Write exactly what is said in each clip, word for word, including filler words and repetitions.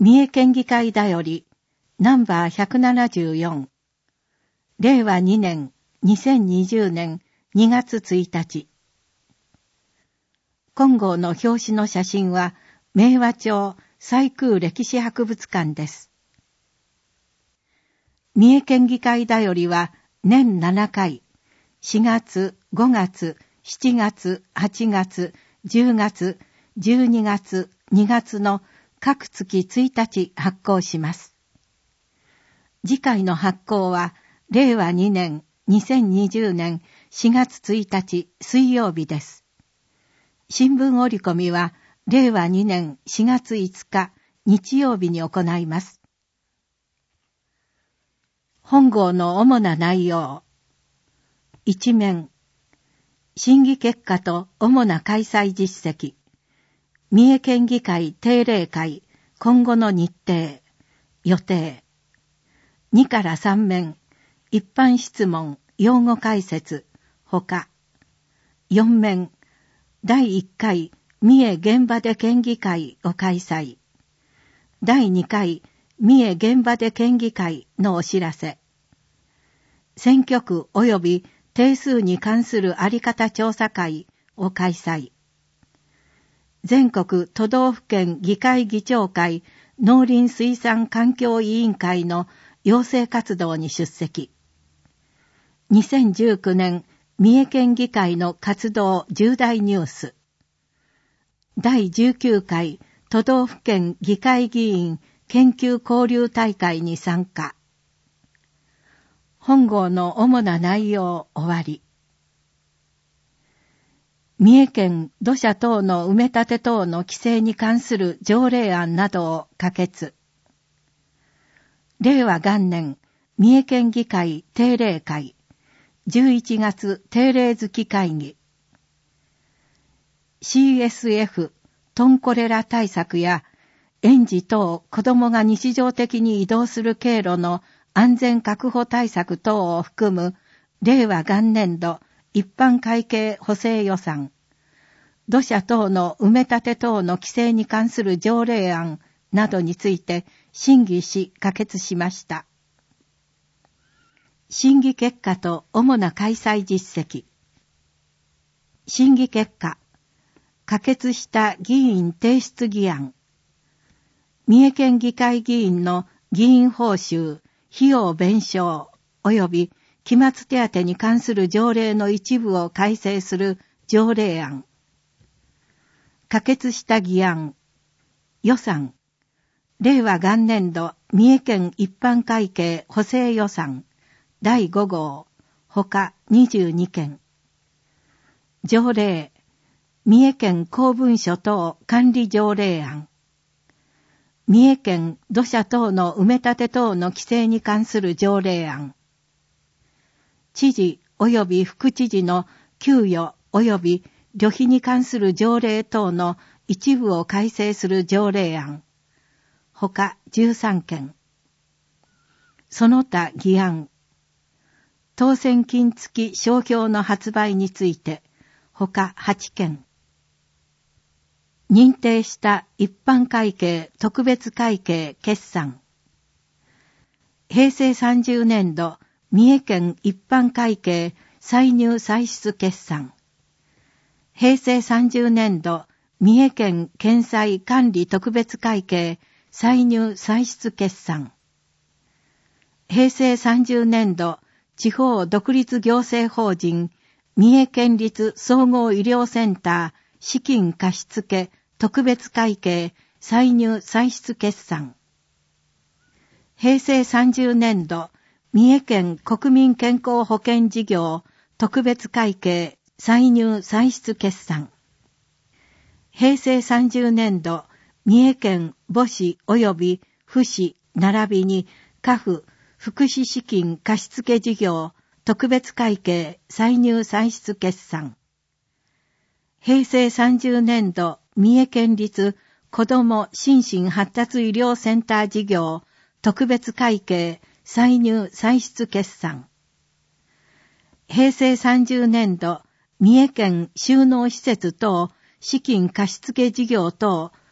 三重県議会だよりナンバーひゃくななじゅうよん、れいわにねんにせんにじゅうねんにがつついたち。今号の表紙の写真は明和町西空歴史博物館です。三重県議会だよりは年ななかい、しがつ、ごがつ、しちがつ、はちがつ、じゅうがつ、じゅうにがつ、にがつの各月ついたち発行します。次回の発行はれいわにねんにせんにじゅうねんしがつついたち水曜日です。新聞折り込みはれいわにねんしがついつか日曜日に行います。本号の主な内容。一面、審議結果と主な開催実績。三重県議会定例会今後の日程、予定。にからさん面、一般質問、用語解説、ほか。よん面、だいいっかい三重現場で県議会を開催。だいにかい三重現場で県議会のお知らせ。選挙区及び定数に関するあり方調査会を開催。全国都道府県議会議長会農林水産環境委員会の要請活動に出席。にせんじゅうきゅうねん三重県議会の活動重大ニュース。だいじゅうきゅうかい都道府県議会議員研究交流大会に参加。本号の主な内容終わり。三重県土砂等の埋め立て等の規制に関する条例案などを可決。れいわ元年三重県議会定例会じゅういちがつ定例月会議。シーエスエフ トンコレラ対策や園児等子どもが日常的に移動する経路の安全確保対策等を含むれいわ元年度一般会計補正予算、土砂等の埋め立て等の規制に関する条例案などについて審議し可決しました。審議結果と主な開催実績。審議結果、可決した議員提出議案。三重県議会議員の議員報酬、費用弁償及び期末手当に関する条例の一部を改正する条例案。可決した議案。予算。れいわ元年度三重県一般会計補正予算だいご号ほかにじゅうにけん。条例。三重県公文書等管理条例案。三重県土砂等の埋め立て等の規制に関する条例案。知事及び副知事の給与及び旅費に関する条例等の一部を改正する条例案。ほかじゅうさんけん。その他議案。当選金付き商標の発売について、ほかはちけん。認定した一般会計特別会計決算。平成さんじゅうねん度三重県一般会計歳入歳出決算。平成さんじゅうねん度三重県検済管理特別会計歳入歳出決算。平成さんじゅうねん度地方独立行政法人三重県立総合医療センター資金貸付特別会計歳入歳出決算。平成さんじゅうねん度三重県国民健康保険事業特別会計歳入歳出決算。平成さんじゅうねん度三重県母子及び父子並びに家父福祉資金貸付事業特別会計歳入歳出決算。平成さんじゅうねん度三重県立子ども心身発達医療センター事業特別会計歳入歳出決算。平成さんじゅうねん度三重県収納施設等資金貸付事業等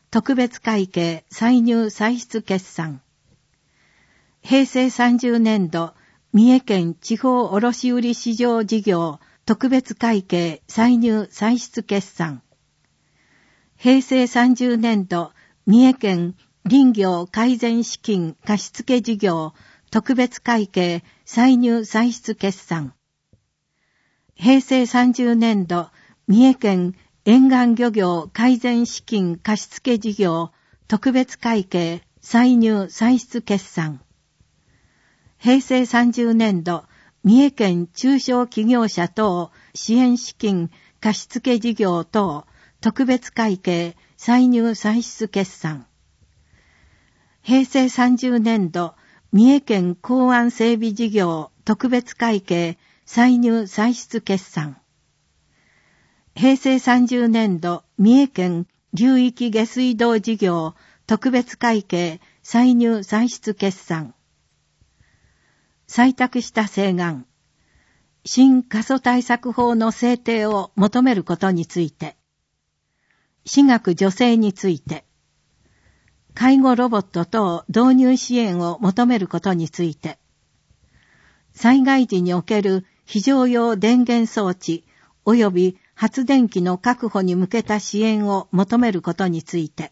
特別会計歳入歳出決算。平成さんじゅうねんど、三重県地方卸売市場事業特別会計歳入歳出決算。平成さんじゅうねんど、三重県林業改善資金貸付事業特別会計歳入歳出決算。平成さんじゅうねんど、三重県沿岸漁業改善資金貸付事業特別会計歳入歳出決算。平成さんじゅうねんど、三重県中小企業者等支援資金貸付事業等特別会計歳入歳出決算。平成さんじゅうねんど、三重県港湾整備事業特別会計歳入歳出決算。平成さんじゅうねんど、三重県流域下水道事業特別会計歳入歳出決算。採択した請願。新過疎対策法の制定を求めることについて。私学助成について。介護ロボット等導入支援を求めることについて。災害時における非常用電源装置及び発電機の確保に向けた支援を求めることについて。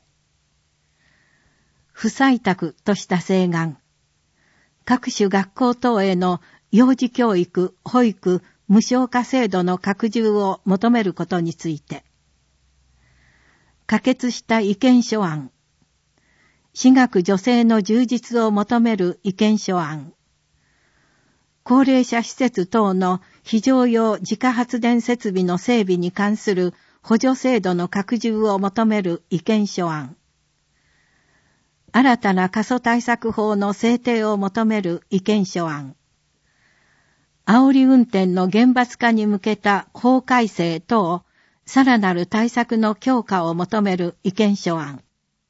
不採択とした請願。各種学校等への幼児教育、保育、無償化制度の拡充を求めることについて。可決した意見書案。私学助成の充実を求める意見書案。高齢者施設等の非常用自家発電設備の整備に関する補助制度の拡充を求める意見書案。新たな過疎対策法の制定を求める意見書案。煽り運転の厳罰化に向けた法改正等、さらなる対策の強化を求める意見書案。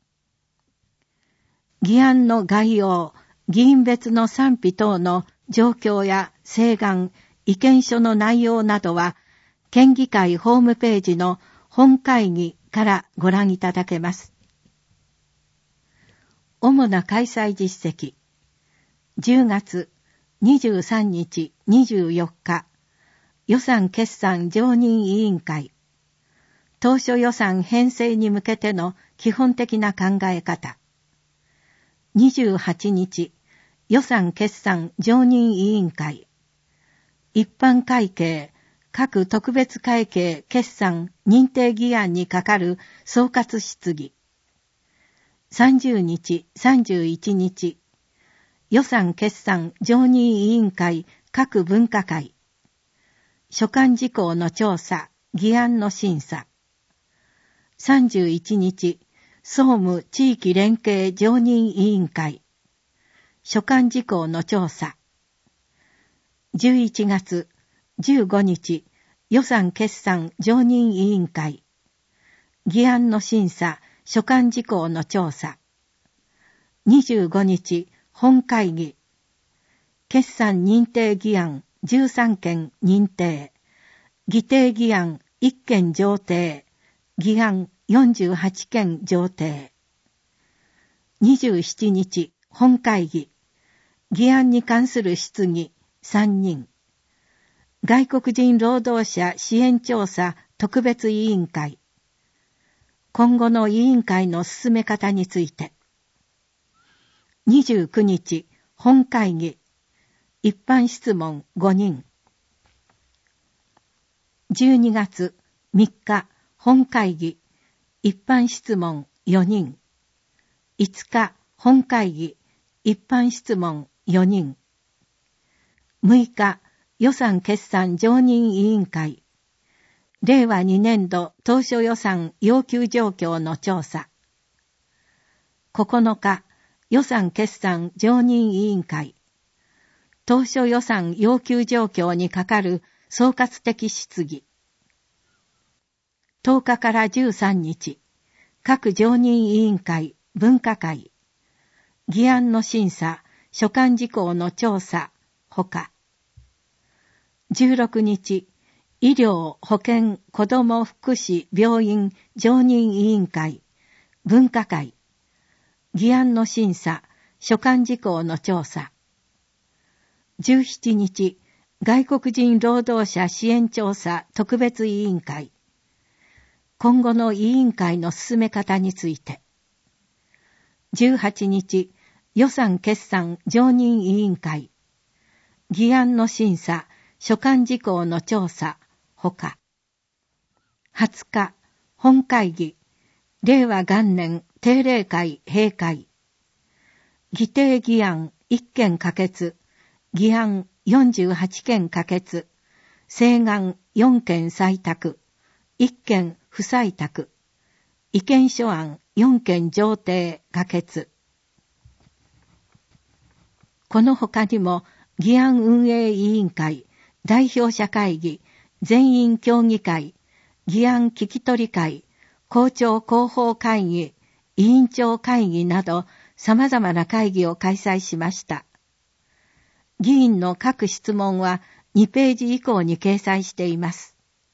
議案の概要、議員別の賛否等の状況や請願、意見書の内容などは、県議会ホームページの本会議からご覧いただけます。主な開催実績。じゅうがつにじゅうさんにち、にじゅうよっか、予算決算常任委員会。当初予算編成に向けての基本的な考え方。にじゅうはちにち、予算決算常任委員会。一般会計、各特別会計決算認定議案に係る総括質疑。さんじゅうにち、さんじゅういちにち、予算決算常任委員会各分科会。所管事項の調査、議案の審査。さんじゅういちにち、総務地域連携常任委員会。所管事項の調査。じゅういちがつじゅうごにち、予算決算常任委員会。議案の審査、所管事項の調査。にじゅうごにち、本会議。決算認定議案じゅうさんけん認定。議定議案いっけん上呈。議案よんじゅうはちけん上呈。にじゅうしちにち、本会議。議案に関する質疑さんにん。外国人労働者支援調査特別委員会。今後の委員会の進め方について。にじゅうくにち、本会議。一般質問ごにん。じゅうにがつみっか、本会議。一般質問よにん。いつか、本会議。一般質問よにん。むいか、予算決算常任委員会。れいわにねんど当初予算要求状況の調査。ここのか、予算決算常任委員会。当初予算要求状況に係る総括的質疑。とおかからじゅうさんにち、各常任委員会、分科会。議案の審査、所管事項の調査、ほか。じゅうろくにち、医療、保健、子ども福祉、病院、常任委員会。 分科会、議案の審査、所管事項の調査。じゅうしちにち、外国人労働者支援調査特別委員会。今後の委員会の進め方について。じゅうはちにち、予算決算常任委員会。議案の審査、所管事項の調査、ほか。はつか、本会議、令和元年定例会閉会。議定議案いっけん可決、議案よんじゅうはちけん可決、請願よんけん採択、いっけん不採択、意見書案よんけん上呈可決。この他にも、議案運営委員会、代表者会議、全員協議会、議案聞き取り会、公聴広報会議、委員長会議など様々な会議を開催しました。議員の各質問はにページ以降に掲載しています。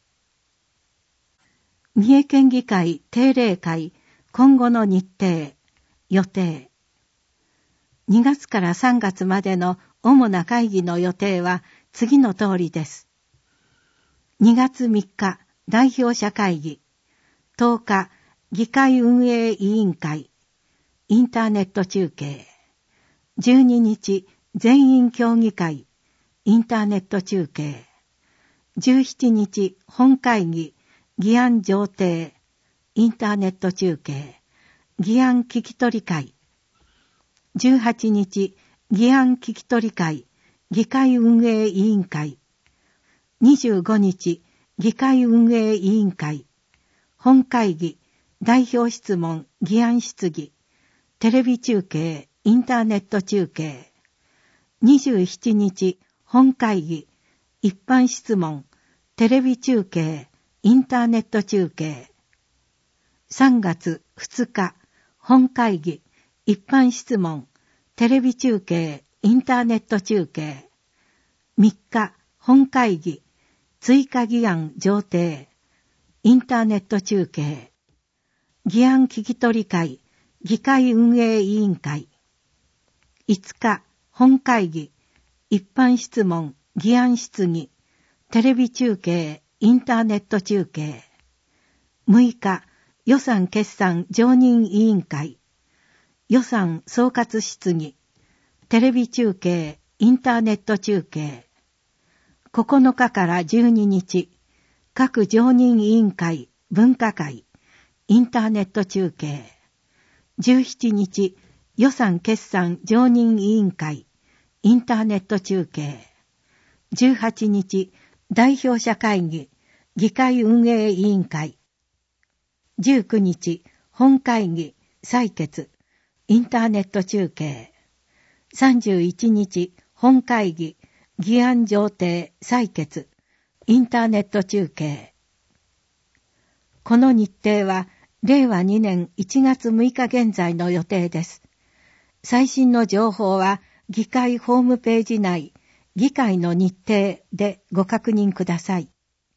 三重県議会定例会、今後の日程、予定。にがつからさんがつまでの主な会議の予定は次の通りです。にがつみっか、代表者会議。とおか、議会運営委員会。インターネット中継。じゅうににち、全員協議会。インターネット中継。じゅうしちにち、本会議。議案上呈。インターネット中継。議案聞き取り会。じゅうはちにち、議案聞き取り会、議会運営委員会。にじゅうごにち、議会運営委員会。本会議、代表質問、議案質疑。テレビ中継、インターネット中継。にじゅうしちにち、本会議、一般質問、テレビ中継、インターネット中継。さんがつふつか、本会議、一般質問、テレビ中継、インターネット中継。みっか、本会議、追加議案上呈、インターネット中継。議案聞き取り会、議会運営委員会。いつか、本会議、一般質問、議案質疑、テレビ中継、インターネット中継。むいか、予算決算常任委員会。予算総括質疑、テレビ中継、インターネット中継。ここのかからじゅうににち、各常任委員会、分科会、インターネット中継。じゅうしちにち、予算決算常任委員会、インターネット中継。じゅうはちにち、代表者会議、議会運営委員会。じゅうくにち、本会議、採決、インターネット中継。さんじゅういちにち、本会議、議案上呈、採決、インターネット中継。この日程は、れいわにねんいちがつむいか現在の予定です。最新の情報は、議会ホームページ内、議会の日程でご確認ください。